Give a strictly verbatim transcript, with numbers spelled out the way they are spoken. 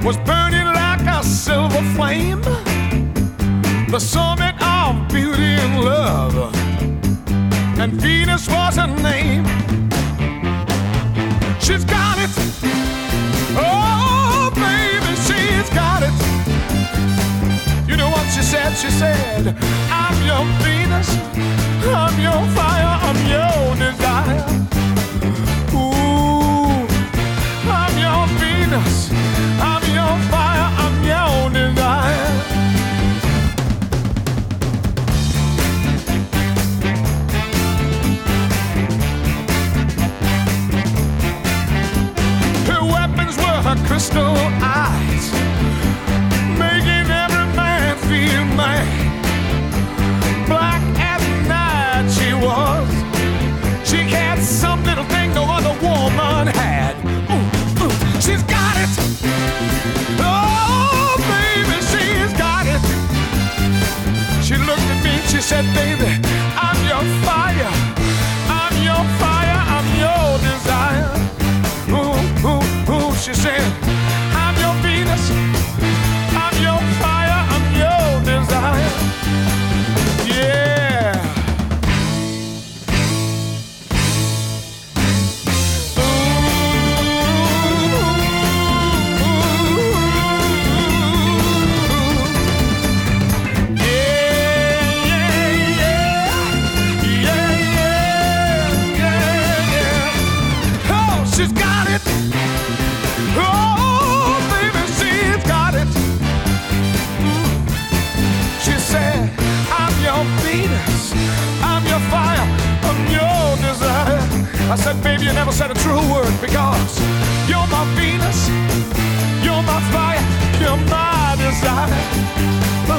was burning like a silver flame, the summit of beauty and love, and Venus was her name. She's got it, oh baby, she's got it. You know what she said? She said, I'm your Venus, I'm your fire, I'm your desire. Ooh, I'm your Venus, I'm your fire, I'm your desire. Her weapons were her crystal eyes, making every man feel mad. Black as night she was, she had some little thing no other woman had. Ooh, ooh, she's got it, oh baby, she's got it. She looked at me and she said, baby, I'm your fire, I'm your fire, I'm your desire. Ooh, ooh, ooh, she said, I'm your Venus, I'm your fire, I'm your desire. Yeah. Ooh, yeah, yeah, yeah, yeah, yeah, yeah. Oh, she's got it. Oh, baby, she's got it. Mm. She said, I'm your Venus, I'm your fire, I'm your desire. I said, baby, you never said a true word, because you're my Venus, you're my fire, you're my desire.